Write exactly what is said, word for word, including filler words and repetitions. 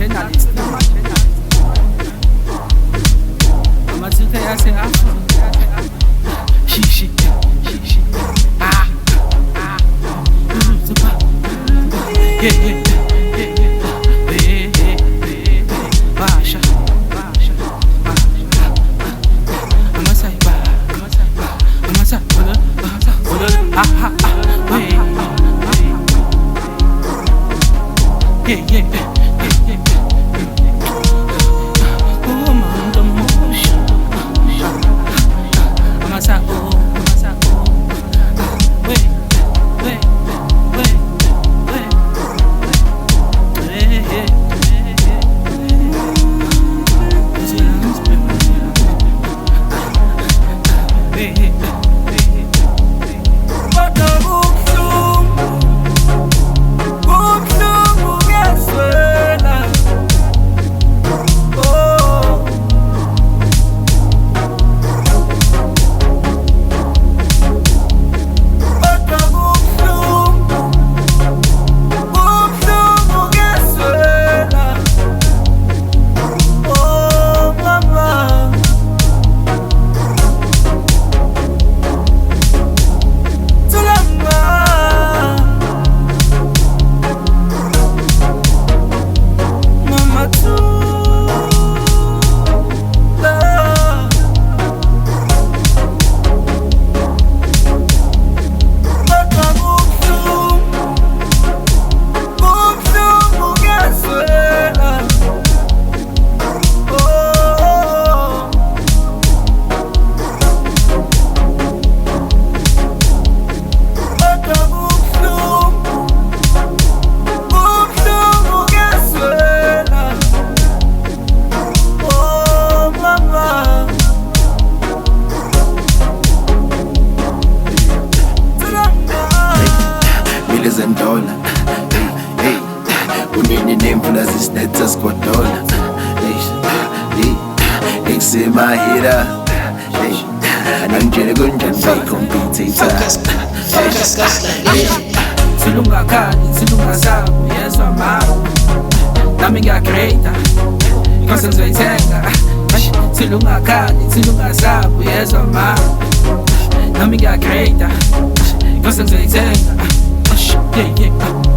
ama-journalist amathutha yase-afro shishi shishi ah ah yeah yeah basha basha amasai ba amasai ah ah ah yeah yeah yeah yeah oh man the motion amasa oh amasa oh wait wait wait wait hey hey hey hey Dollar, hey, hey, unini nemvula zisinetha sikodola, hey, hey, my hira, hey, anangijele kunjani bayicompetitor, hey, silunga khali, silunga sabu, yezwa mabu, nami ngiyacreata, inkosi ngizoyithenga, silunga khali, silunga sabu, yezwa mabu, nami ngiyacreata, inkosi ngizoyithenga. Yeah, yeah.